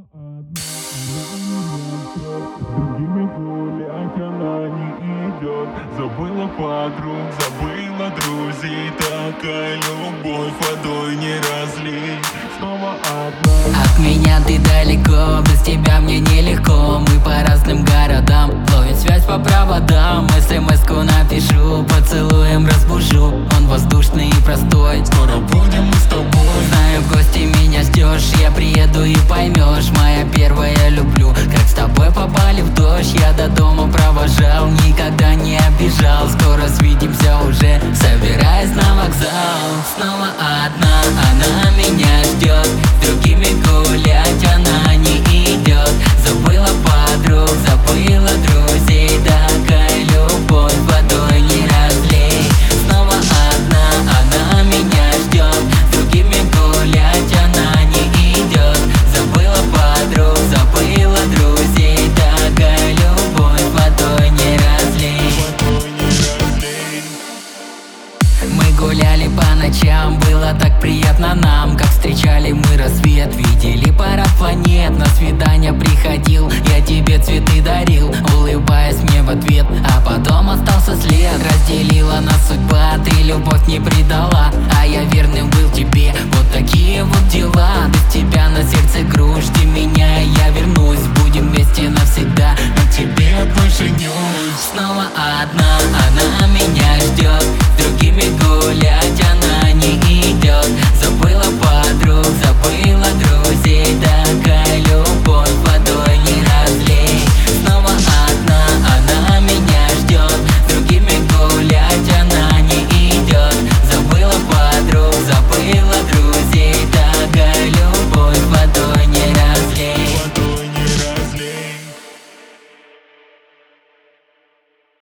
Другими гулять она не идет. Забыла подруг, забыла друзей. Такая любовь водой не разлить. Снова одна. От меня ты далеко, без тебя мне нелегко. Мы по разным городам, ловим связь по проводам. СМС-ку напишу, поцелуем разбужу. Он воздушный и простой, Скоро будем мы с тобой. знаю, в гости меня ждешь. Я приеду и поймешь, моя первая люблю. Как с тобой попали в дождь, я до дома провожал. Никогда не обижал, скоро свидимся уже, собираясь на вокзал. Снова одна, она меня ждет. С другими гулять она не идет. Забыла подруг, забыла друзей. Такая любовь водой не разлей. Снова одна, она меня ждет. С другими гулять она не идет. Забыла подруг, забыла друзей. Такая любовь водой не разлей. Водой не разлей. Мы гуляли по ночам, было так приятно нам. Как встречали мы рассвет, видели парад планет. На свидание приходил, я тебе цветы дарил, улыбаясь мне в ответ, а потом остался след. Разделила нас судьба, ты любовь не предала.